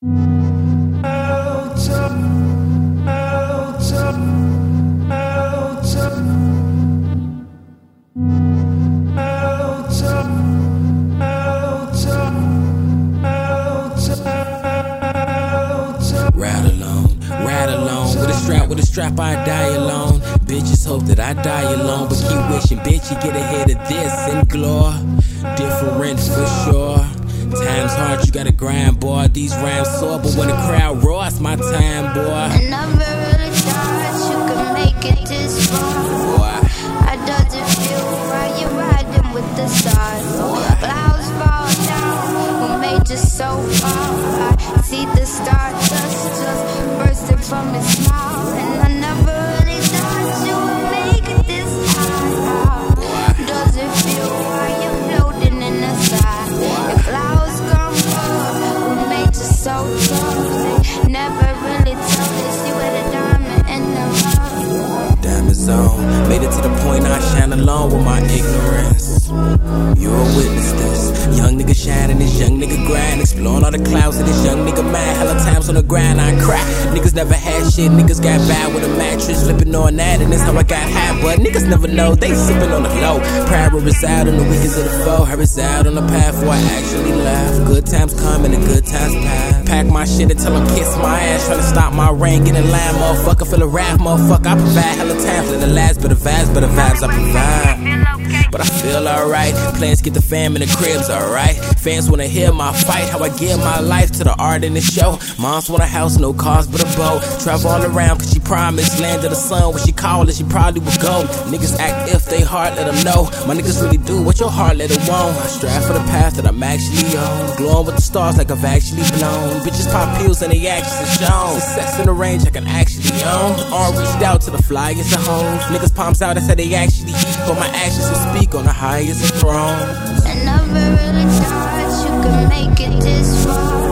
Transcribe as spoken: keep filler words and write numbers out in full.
Ride alone, ride alone. With a strap, with a strap, I die alone. Bitches hope that I die alone, but keep wishing, bitch, you get ahead of this and glory. Different for sure. Time's hard, you gotta grind, boy. These rhymes soar, but when the crowd roars, it's my time, boy. I never really thought you could make it this far. Boy, How does it feel while you're riding with the stars? Clouds fall down, who made you so far? I see the stardust just bursting from its smile, and I never really thought you would make it this high. How does it feel while you're floating in the sky? The clouds come up, who made you so tough? They never really told us you were the diamond in the rough. diamond zone. Made it to the point I shine alone with my ignorance. You're a witness this. Young nigga shining, this young nigga grind. Exploring all the clouds of this young nigga mind. Hella times on the grind, I cry. Niggas never had shit, niggas got bad with a mattress. Flipping on that, and that's how I got high. But niggas never know, they sipping on the low. Pride will reside on the weekends of the foe. I reside on the path where I actually laugh. Good times coming and good times pass. Pack my shit and tell them kiss my ass. Trying to stop my rain, get in line, motherfucker. Feel a wrath, motherfucker. I provide hella times, let the last, but the vibes, but the vibes I provide. But I feel alright. Plans get the fam in the cribs, alright. Fans wanna hear my fight, how I give my life to the art in the show. Moms want a house, no cars but a boat. Travel all around cause she promised land of the sun. When she called it, she probably would go. Niggas act if they heart, let them know. My niggas really do what your heart let it want. I strive for the path that I'm actually on. Glowing with the stars like I've actually blown. Bitches pop pills and they actions are shown. Success in the range I can actually own. Arm reached out to the flyers at home. Niggas palms out, I said they actually eat. But my actions will speak on the highest of thrones. I never really thought you could make it this far.